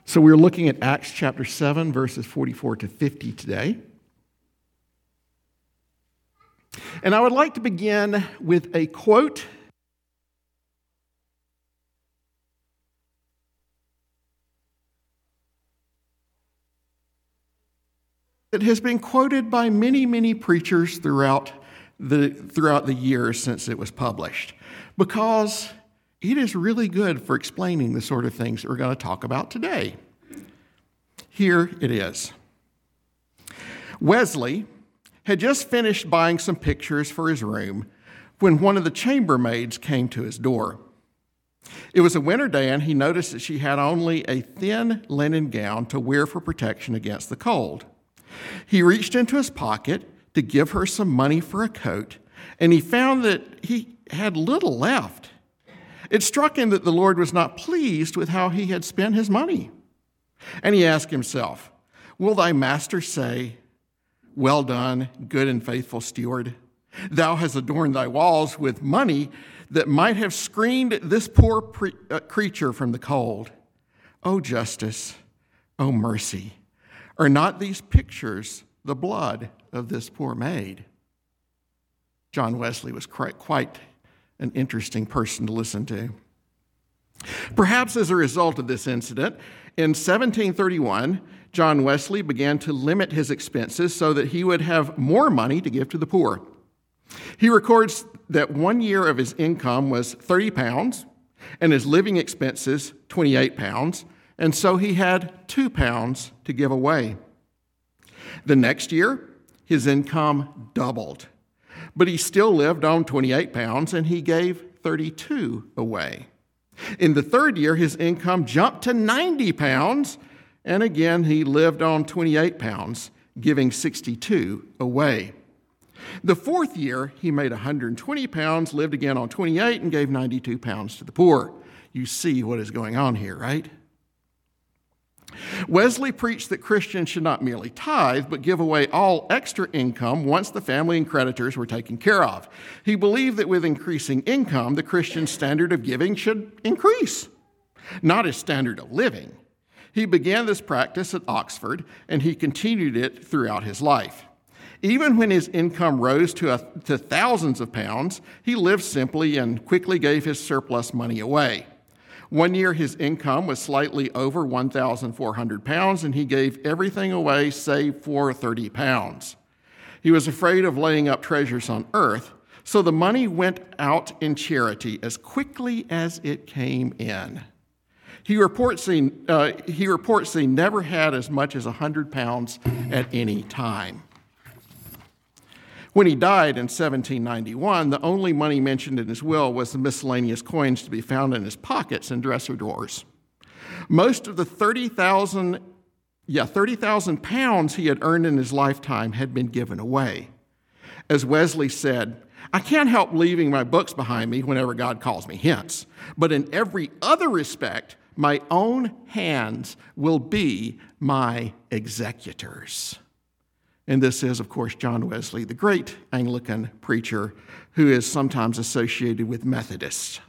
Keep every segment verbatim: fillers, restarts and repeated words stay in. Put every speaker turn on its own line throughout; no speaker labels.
So we're looking at Acts chapter seven, verses forty-four to fifty today. And I would like to begin with a quote that has been quoted by many, many preachers throughout the, throughout the years since it was published, because it is really good for explaining the sort of things that we're going to talk about today. Here it is. Wesley had just finished buying some pictures for his room when one of the chambermaids came to his door. It was a winter day, and he noticed that she had only a thin linen gown to wear for protection against the cold. He reached into his pocket to give her some money for a coat, and he found that he had little left. It struck him that the Lord was not pleased with how he had spent his money. And he asked himself, "Will thy master say, 'Well done, good and faithful steward'? Thou hast adorned thy walls with money that might have screened this poor pre- uh, creature from the cold. O justice, O mercy, are not these pictures the blood of this poor maid?" John Wesley was quite an interesting person to listen to. Perhaps as a result of this incident, in seventeen thirty-one, John Wesley began to limit his expenses so that he would have more money to give to the poor. He records that one year of his income was thirty pounds and his living expenses twenty-eight pounds, and so he had two pounds to give away. The next year, his income doubled, but he still lived on twenty-eight pounds and he gave thirty-two away. In the third year, his income jumped to ninety pounds, and again he lived on twenty-eight pounds, giving sixty-two away. The fourth year, he made one hundred twenty pounds, lived again on twenty-eight, and gave ninety-two pounds to the poor. You see what is going on here, right? Wesley preached that Christians should not merely tithe, but give away all extra income once the family and creditors were taken care of. He believed that with increasing income, the Christian standard of giving should increase, not his standard of living. He began this practice at Oxford, and he continued it throughout his life. Even when his income rose to, a, to thousands of pounds, he lived simply and quickly gave his surplus money away. One year, his income was slightly over one thousand four hundred pounds, and he gave everything away save for thirty pounds. He was afraid of laying up treasures on earth, so the money went out in charity as quickly as it came in. He reports he, uh, he reports he never had as much as one hundred pounds at any time. When he died in seventeen ninety-one, the only money mentioned in his will was the miscellaneous coins to be found in his pockets and dresser drawers. Most of the thirty thousand, yeah, thirty thousand pounds he had earned in his lifetime had been given away. As Wesley said, "I can't help leaving my books behind me whenever God calls me hence, but in every other respect, my own hands will be my executors." And this is, of course, John Wesley, the great Anglican preacher who is sometimes associated with Methodists.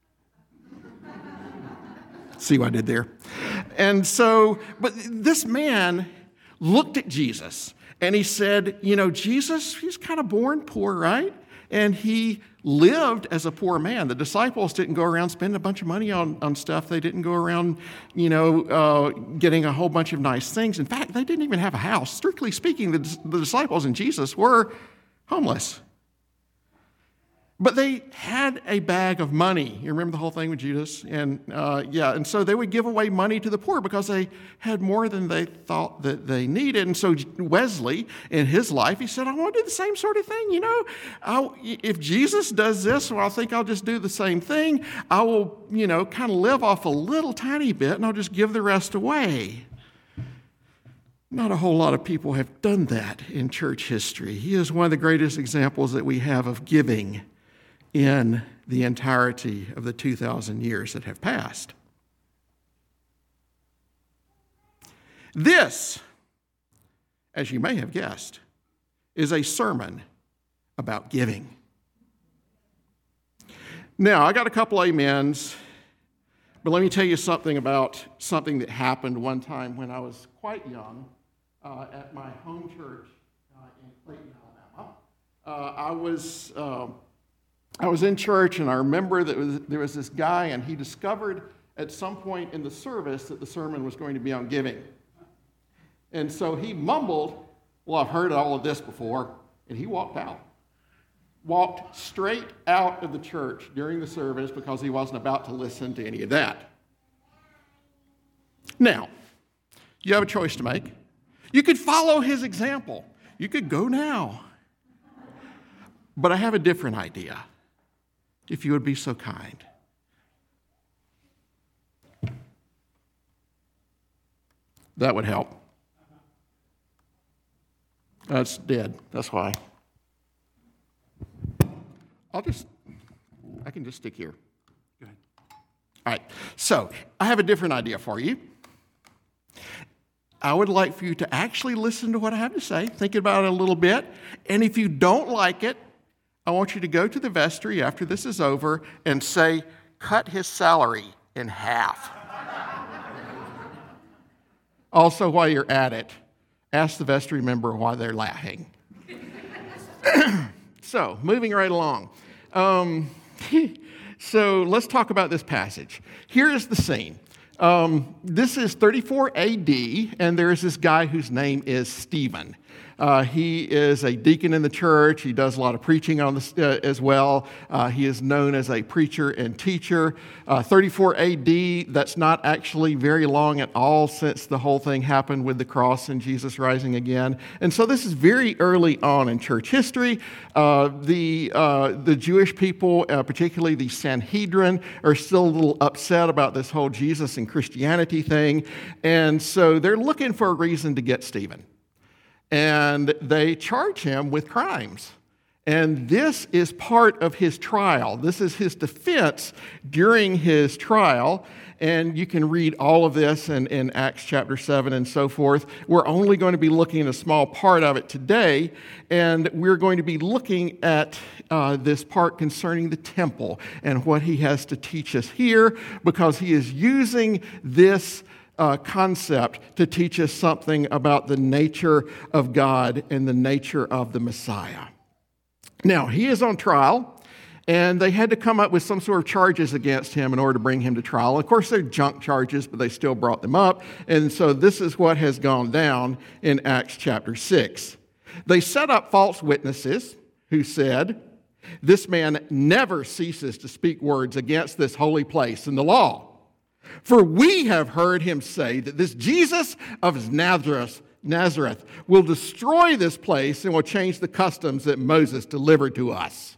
See what I did there? And so, but this man looked at Jesus and he said, you know, Jesus, he's kind of born poor, right? And he lived as a poor man. The disciples didn't go around spending a bunch of money on, on stuff. They didn't go around, you know, uh, getting a whole bunch of nice things. In fact, they didn't even have a house. Strictly speaking, the, the disciples and Jesus were homeless. But they had a bag of money. You remember the whole thing with Judas? And uh, yeah, and so they would give away money to the poor because they had more than they thought that they needed. And so Wesley, in his life, he said, I want to do the same sort of thing. You know, I'll, if Jesus does this, well, I think I'll just do the same thing. I will, you know, kind of live off a little tiny bit and I'll just give the rest away. Not a whole lot of people have done that in church history. He is one of the greatest examples that we have of giving in the entirety of the two thousand years that have passed. This, as you may have guessed, is a sermon about giving. Now, I got a couple amens, But let me tell you something about something that happened one time when I was quite young uh, at my home church uh, in Clayton, Alabama. Uh, I was uh, I was in church, and I remember that was, there was this guy, and he discovered at some point in the service that the sermon was going to be on giving. And so he mumbled, "Well, I've heard all of this before," and he walked out. Walked straight out of the church during the service because he wasn't about to listen to any of that. Now, you have a choice to make. You could follow his example. You could go now. But I have a different idea, if you would be so kind. That would help. That's dead. That's why. I'll just, I can just stick here. Go ahead. All right, so I have a different idea for you. I would like for you to actually listen to what I have to say, think about it a little bit, and if you don't like it, I want you to go to the vestry after this is over and say, "Cut his salary in half." Also, while you're at it, ask the vestry member why they're laughing. So, moving right along. Um, so, let's talk about this passage. Here is the scene. Um, this is thirty-four A D, and there is this guy whose name is Stephen. Uh, he is a deacon in the church. He does a lot of preaching on this uh, as well. Uh, he is known as a preacher and teacher. Uh, thirty-four A D, that's not actually very long at all since the whole thing happened with the cross and Jesus rising again. And so this is very early on in church history. Uh, the, uh, the Jewish people, uh, particularly the Sanhedrin, are still a little upset about this whole Jesus and Christianity thing. And so they're looking for a reason to get Stephen. And they charge him with crimes. And this is part of his trial. This is his defense during his trial. And you can read all of this in, in Acts chapter seven and so forth. We're only going to be looking at a small part of it today. And we're going to be looking at uh, this part concerning the temple and what he has to teach us here, because he is using this Uh, concept to teach us something about the nature of God and the nature of the Messiah. Now, he is on trial, and they had to come up with some sort of charges against him in order to bring him to trial. Of course, they're junk charges, but they still brought them up. And so this is what has gone down in Acts chapter six. They set up false witnesses who said, "This man never ceases to speak words against this holy place and the law. For we have heard him say that this Jesus of Nazareth, Nazareth will destroy this place and will change the customs that Moses delivered to us."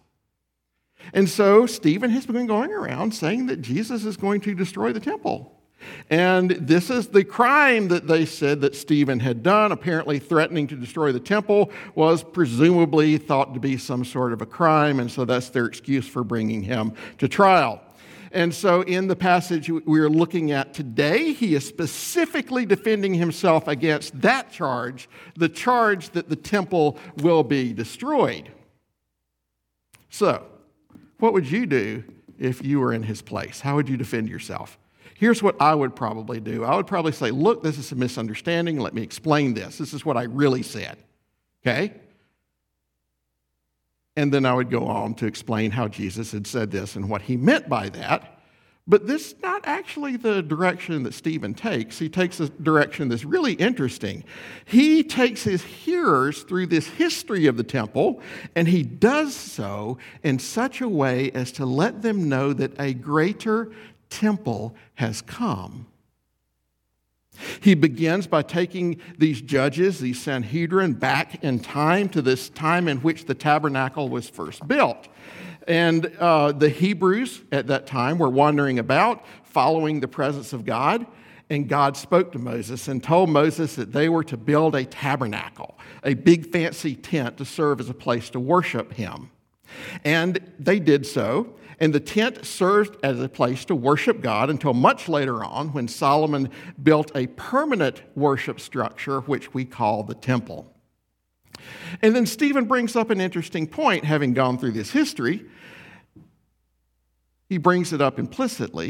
And so Stephen has been going around saying that Jesus is going to destroy the temple. And this is the crime that they said that Stephen had done. Apparently threatening to destroy the temple was presumably thought to be some sort of a crime, and so that's their excuse for bringing him to trial. And so in the passage we're looking at today, he is specifically defending himself against that charge, the charge that the temple will be destroyed. So, what would you do if you were in his place? How would you defend yourself? Here's what I would probably do. I would probably say, "Look, this is a misunderstanding. Let me explain this. This is what I really said." Okay? And then I would go on to explain how Jesus had said this and what he meant by that. But this is not actually the direction that Stephen takes. He takes a direction that's really interesting. He takes his hearers through this history of the temple, and he does so in such a way as to let them know that a greater temple has come. He begins by taking these judges, these Sanhedrin, back in time to this time in which the tabernacle was first built. And uh, the Hebrews at that time were wandering about, following the presence of God. And God spoke to Moses and told Moses that they were to build a tabernacle, a big fancy tent to serve as a place to worship him. And they did so. And the tent served as a place to worship God until much later on, when Solomon built a permanent worship structure, which we call the temple. And then Stephen brings up an interesting point, having gone through this history. He brings it up implicitly,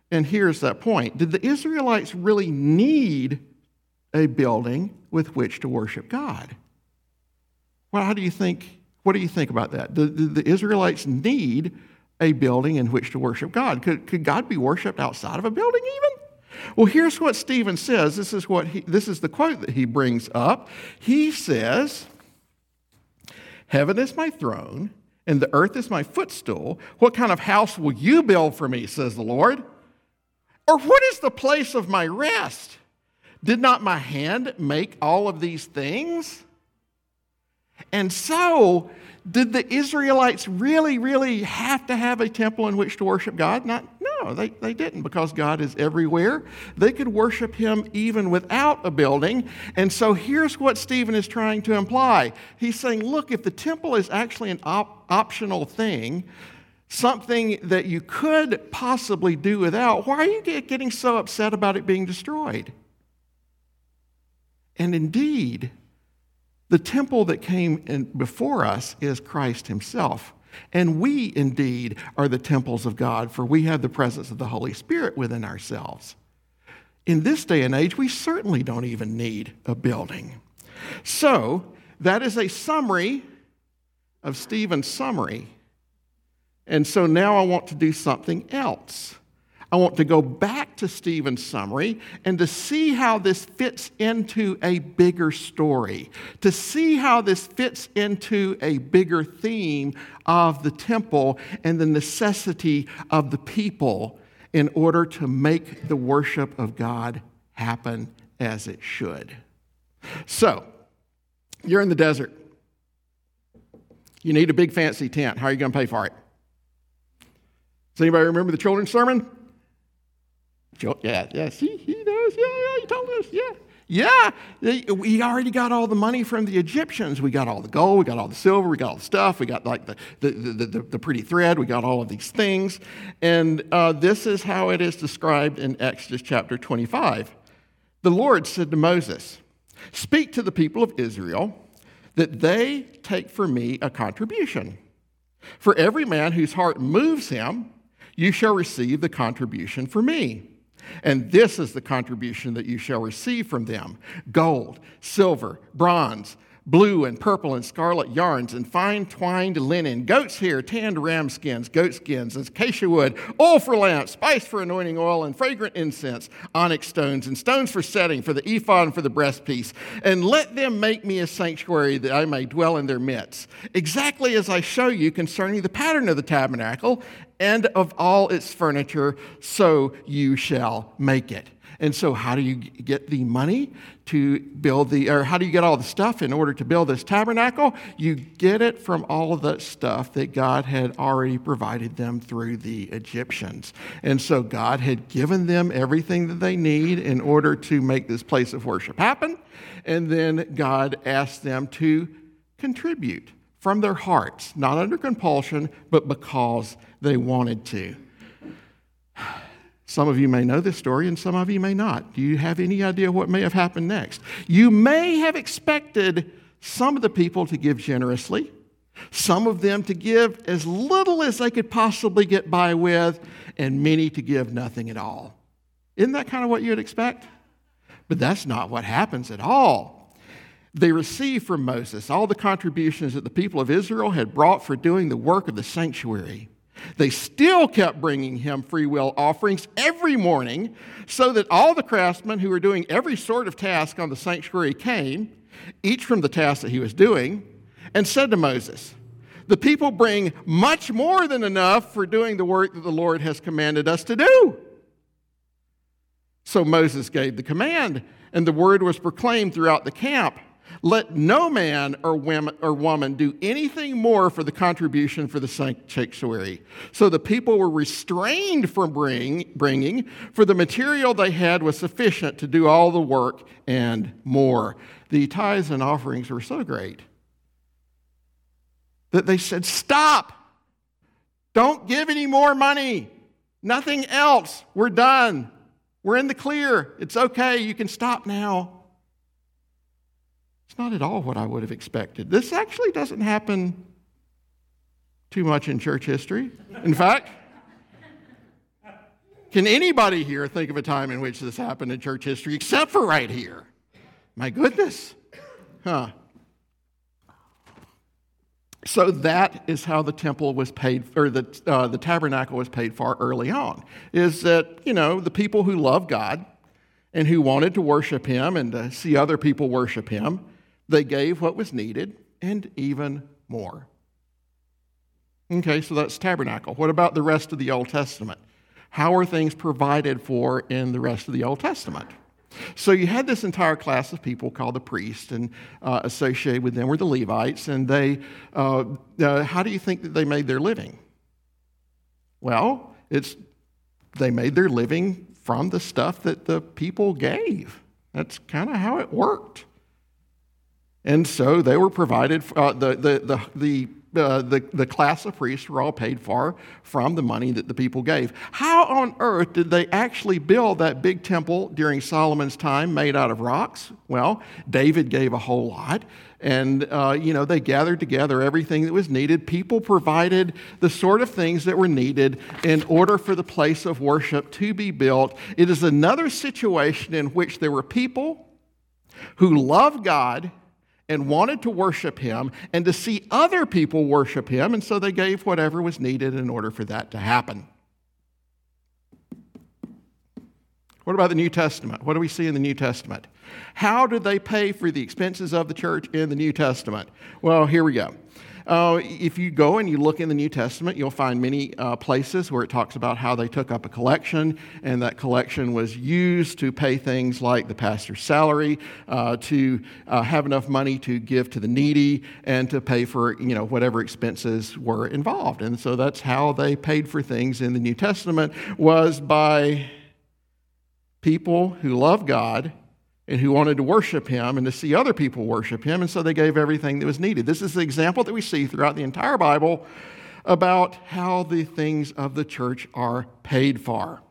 And here's that point. Did the Israelites really need a building with which to worship God? Well, how do you think, what do you think about that? Did, did the Israelites need a building in which to worship God? Could, could God be worshiped outside of a building even? Well, here's what Stephen says. This is what he, this is the quote that he brings up. He says, "Heaven is my throne, and the earth is my footstool. What kind of house will you build for me, says the Lord? Or what is the place of my rest? Did not my hand make all of these things?" And so, did the Israelites really, really have to have a temple in which to worship God? Not, no, they, they didn't, because God is everywhere. They could worship him even without a building. And so here's what Stephen is trying to imply. He's saying, look, if the temple is actually an op- optional thing, something that you could possibly do without, why are you getting so upset about it being destroyed? And indeed, the temple that came in before us is Christ himself. And we indeed are the temples of God, for we have the presence of the Holy Spirit within ourselves. In this day and age, we certainly don't even need a building. So, that is a summary of Stephen's summary. And so now I want to do something else. I want to go back to Stephen's summary and to see how this fits into a bigger story, to see how this fits into a bigger theme of the temple and the necessity of the people in order to make the worship of God happen as it should. So, you're in the desert. You need a big fancy tent. How are you going to pay for it? Does anybody remember the children's sermon? Yeah, yeah, see, he knows, yeah, yeah, he told us, yeah. Yeah, we already got all the money from the Egyptians. We got all the gold, we got all the silver, we got all the stuff, we got like the, the, the, the, the pretty thread, we got all of these things. And uh, this is how it is described in Exodus chapter twenty-five. The Lord said to Moses, "Speak to the people of Israel that they take for me a contribution. For every man whose heart moves him, you shall receive the contribution for me. And this is the contribution that you shall receive from them: gold, silver, bronze, blue and purple and scarlet yarns, and fine twined linen, goat's hair, tanned ram skins, goat skins, and acacia wood, oil for lamps, spice for anointing oil, and fragrant incense, onyx stones, and stones for setting, for the ephod and for the breastpiece. And let them make me a sanctuary that I may dwell in their midst, exactly as I show you concerning the pattern of the tabernacle and of all its furniture, so you shall make it." And so how do you get the money to build the, or how do you get all the stuff in order to build this tabernacle? You get it from all of that stuff that God had already provided them through the Egyptians. And so God had given them everything that they need in order to make this place of worship happen. And then God asked them to contribute from their hearts, not under compulsion, but because they wanted to. Some of you may know this story and some of you may not. Do you have any idea what may have happened next? You may have expected some of the people to give generously, some of them to give as little as they could possibly get by with, and many to give nothing at all. Isn't that kind of what you'd expect? But that's not what happens at all. They received from Moses all the contributions that the people of Israel had brought for doing the work of the sanctuary. They still kept bringing him free will offerings every morning, so that all the craftsmen who were doing every sort of task on the sanctuary came, each from the task that he was doing, and said to Moses, "The people bring much more than enough for doing the work that the Lord has commanded us to do." So Moses gave the command, and the word was proclaimed throughout the camp: "Let no man or woman do anything more for the contribution for the sanctuary." So the people were restrained from bring, bringing, for the material they had was sufficient to do all the work and more. The tithes and offerings were so great that they said, "Stop! Don't give any more money. Nothing else. We're done. We're in the clear. It's okay. You can stop now." It's not at all what I would have expected. This actually doesn't happen too much in church history. In fact, Can anybody here think of a time in which this happened in church history except for right here? My goodness. Huh. So that is how the temple was paid, or the, uh, the tabernacle was paid for early on, is that, you know, the people who love God and who wanted to worship him and to see other people worship him, they gave what was needed and even more. Okay, so that's tabernacle. What about the rest of the Old Testament? How are things provided for in the rest of the Old Testament? So you had this entire class of people called the priests, and uh, associated with them were the Levites, and they, uh, uh, how do you think that they made their living? Well, it's they made their living from the stuff that the people gave. That's kind of how it worked. And so they were provided, uh, the, the, the, the Uh, the, the class of priests were all paid for from the money that the people gave. How on earth did they actually build that big temple during Solomon's time made out of rocks? Well, David gave a whole lot, and uh, you know, they gathered together everything that was needed. People provided the sort of things that were needed in order for the place of worship to be built. It is another situation in which there were people who loved God and wanted to worship him and to see other people worship him, and so they gave whatever was needed in order for that to happen. What about the New Testament? What do we see in the New Testament? How did they pay for the expenses of the church in the New Testament? Well, here we go. Uh, if you go and you look in the New Testament, you'll find many uh, places where it talks about how they took up a collection, and that collection was used to pay things like the pastor's salary, uh, to uh, have enough money to give to the needy, and to pay for, you know, whatever expenses were involved. And so that's how they paid for things in the New Testament, was by people who love God and who wanted to worship him and to see other people worship him, and so they gave everything that was needed. This is the example that we see throughout the entire Bible about how the things of the church are paid for.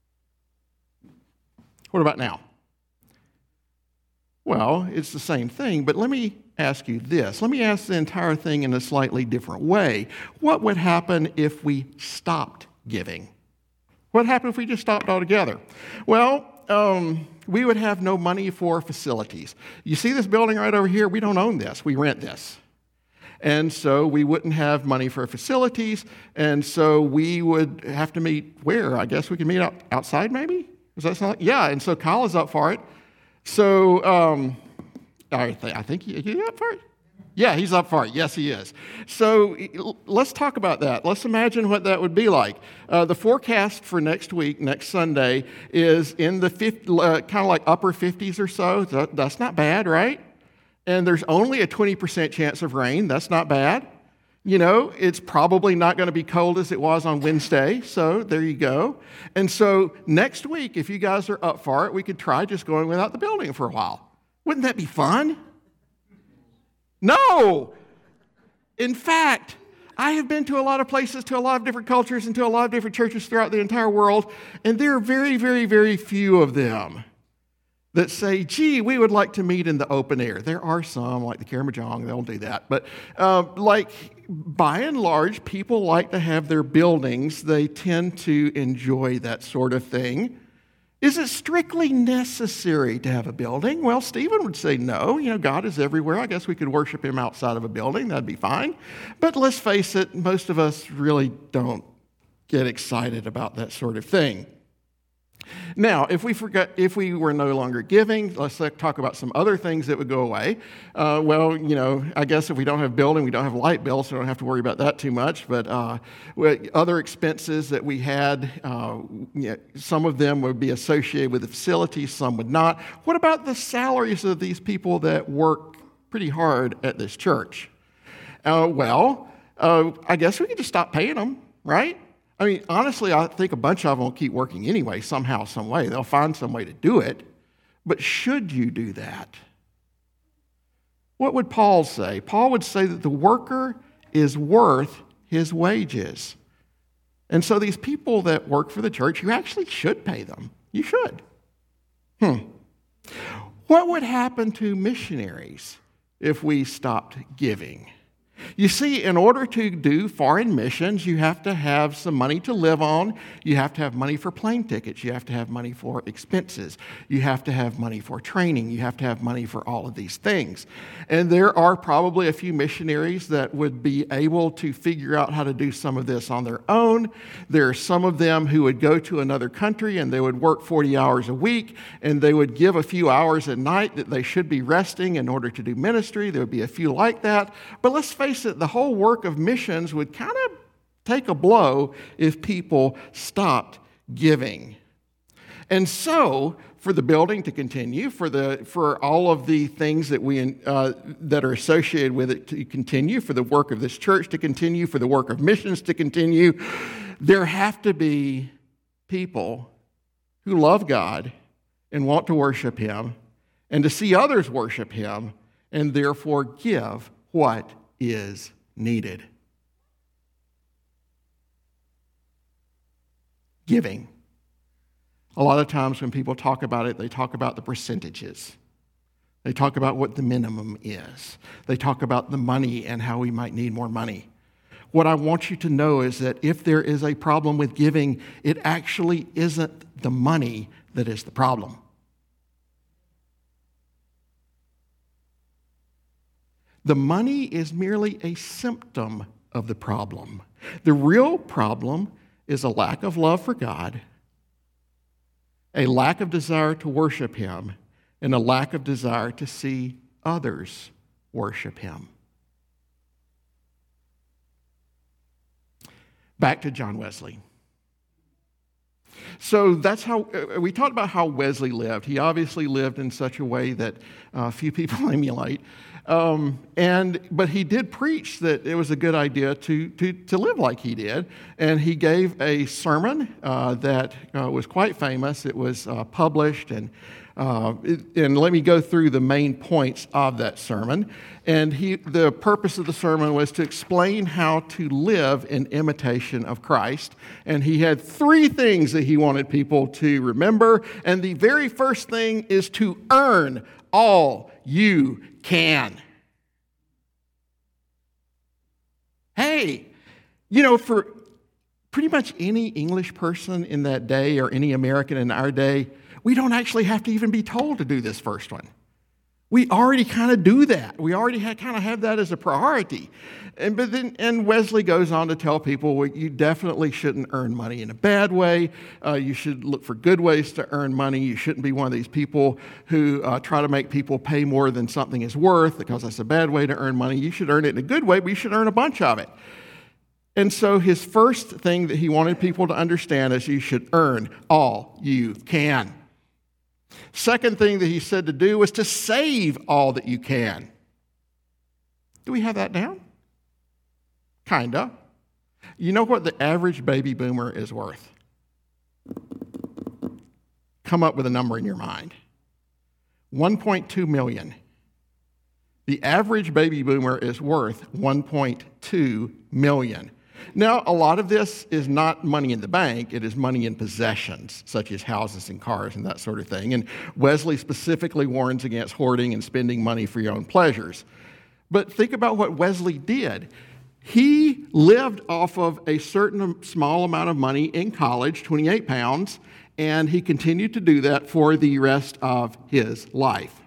What about now? Well, it's the same thing, but let me ask you this. Let me ask the entire thing in a slightly different way. What would happen if we stopped giving? What would happen if we just stopped altogether? Well, um... we would have no money for facilities. You see this building right over here? We don't own this. We rent this. And so we wouldn't have money for facilities, and so we would have to meet where? I guess we could meet out, outside maybe? Does that sound like? Yeah, and so Kyle is up for it. So um, I, th- I think he, he up for it? Yeah, he's up for it. Yes, he is. So let's talk about that. Let's imagine what that would be like. Uh, the forecast for next week, next Sunday, is in the fifty, uh, kind of like upper fifties or so. That, that's not bad, right? And there's only a twenty percent chance of rain. That's not bad. You know, it's probably not going to be cold as it was on Wednesday, so there you go. And so next week, if you guys are up for it, we could try just going without the building for a while. Wouldn't that be fun? No. In fact, I have been to a lot of places, to a lot of different cultures, and to a lot of different churches throughout the entire world, and there are very, very, very few of them that say, gee, we would like to meet in the open air. There are some, like the Karamojong, they'll do that. But uh, like, by and large, people like to have their buildings. They tend to enjoy that sort of thing. Is it strictly necessary to have a building? Well, Stephen would say no. You know, God is everywhere. I guess we could worship him outside of a building. That'd be fine. But let's face it, most of us really don't get excited about that sort of thing. Now, if we forget, if we were no longer giving, let's talk about some other things that would go away. Uh, well, you know, I guess if we don't have building, we don't have light bills, so we don't have to worry about that too much. But uh, other expenses that we had, uh, you know, some of them would be associated with the facilities, some would not. What about the salaries of these people that work pretty hard at this church? Uh, well, uh, I guess we could just stop paying them, right? I mean, honestly, I think a bunch of them will keep working anyway, somehow, some way. They'll find some way to do it. But should you do that? What would Paul say? Paul would say that the worker is worth his wages. And so these people that work for the church, you actually should pay them. You should. Hmm. What would happen to missionaries if we stopped giving? You see, in order to do foreign missions, you have to have some money to live on. You have to have money for plane tickets. You have to have money for expenses. You have to have money for training. You have to have money for all of these things. And there are probably a few missionaries that would be able to figure out how to do some of this on their own. There are some of them who would go to another country and they would work forty hours a week, and they would give a few hours at night that they should be resting in order to do ministry. There would be a few like that. But let's face it, the whole work of missions would kind of take a blow if people stopped giving. And so, for the building to continue, for the for all of the things that we uh, that are associated with it to continue, for the work of this church to continue, for the work of missions to continue, there have to be people who love God and want to worship Him, and to see others worship Him, and therefore give what is needed. Giving. A lot of times when people talk about it, they talk about the percentages. They talk about what the minimum is. They talk about the money and how we might need more money. What I want you to know is that if there is a problem with giving, it actually isn't the money that is the problem. The money is merely a symptom of the problem. The real problem is a lack of love for God, a lack of desire to worship Him, and a lack of desire to see others worship Him. Back to John Wesley. So that's how, uh, we talked about how Wesley lived. He obviously lived in such a way that uh, few people emulate. Um, and but he did preach that it was a good idea to to to live like he did, and he gave a sermon uh, that uh, was quite famous. It was uh, published, and uh, it, and let me go through the main points of that sermon. And he the purpose of the sermon was to explain how to live in imitation of Christ. And he had three things that he wanted people to remember. And the very first thing is to earn all you can. Hey, you know, for pretty much any English person in that day or any American in our day, we don't actually have to even be told to do this first one. We already kind of do that. We already have, kind of have that as a priority. And but then, and Wesley goes on to tell people, well, you definitely shouldn't earn money in a bad way. Uh, you should look for good ways to earn money. You shouldn't be one of these people who uh, try to make people pay more than something is worth, because that's a bad way to earn money. You should earn it in a good way, but you should earn a bunch of it. And so his first thing that he wanted people to understand is you should earn all you can. Second thing that he said to do was to save all that you can. Do we have that down? Kinda. You know what the average baby boomer is worth? Come up with a number in your mind. one point two million. The average baby boomer is worth one point two million. Now, a lot of this is not money in the bank. It is money in possessions, such as houses and cars and that sort of thing. And Wesley specifically warns against hoarding and spending money for your own pleasures. But think about what Wesley did. He lived off of a certain small amount of money in college, twenty-eight pounds, and he continued to do that for the rest of his life.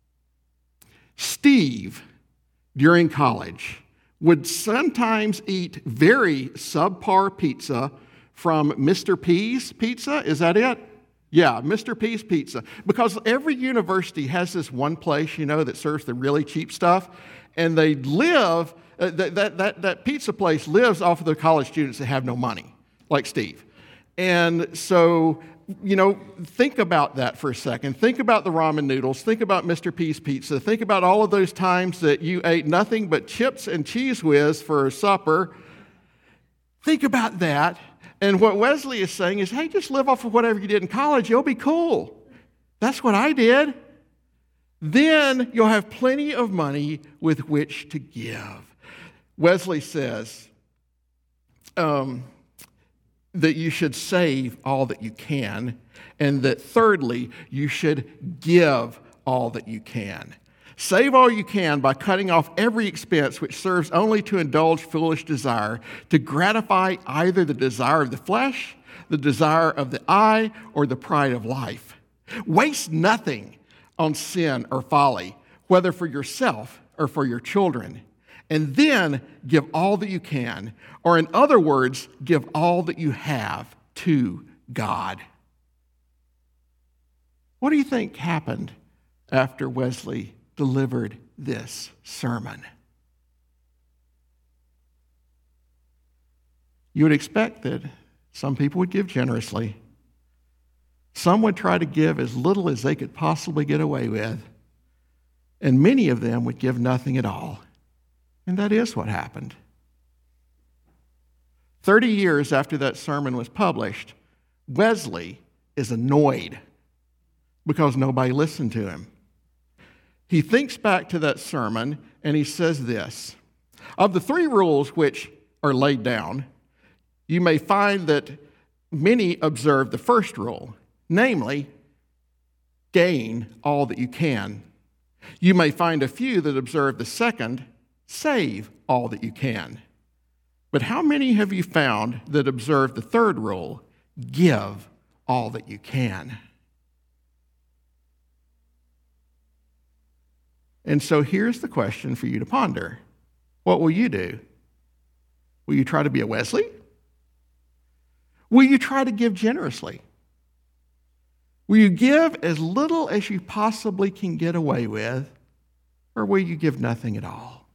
Steve, during college, would sometimes eat very subpar pizza from Mister P's Pizza. Is that it? Yeah, Mister P's Pizza. Because every university has this one place, you know, that serves the really cheap stuff. And they live, uh, that, that, that, that pizza place lives off of the college students that have no money, like Steve. And so, you know, think about that for a second. Think about the ramen noodles. Think about Mister P's Pizza. Think about all of those times that you ate nothing but chips and Cheez Whiz for supper. Think about that. And what Wesley is saying is, hey, just live off of whatever you did in college. You'll be cool. That's what I did. Then you'll have plenty of money with which to give. Wesley says, um, that you should save all that you can, and that thirdly, you should give all that you can. Save all you can by cutting off every expense which serves only to indulge foolish desire, to gratify either the desire of the flesh, the desire of the eye, or the pride of life. Waste nothing on sin or folly, whether for yourself or for your children. And then give all that you can, or in other words, give all that you have to God. What do you think happened after Wesley delivered this sermon? You would expect that some people would give generously. Some would try to give as little as they could possibly get away with. And many of them would give nothing at all. And that is what happened. Thirty years after that sermon was published, Wesley is annoyed because nobody listened to him. He thinks back to that sermon and he says this: of the three rules which are laid down, you may find that many observe the first rule, namely, gain all that you can. You may find a few that observe the second, save all that you can. But how many have you found that observe the third rule, give all that you can? And so here's the question for you to ponder. What will you do? Will you try to be a Wesley? Will you try to give generously? Will you give as little as you possibly can get away with, or will you give nothing at all?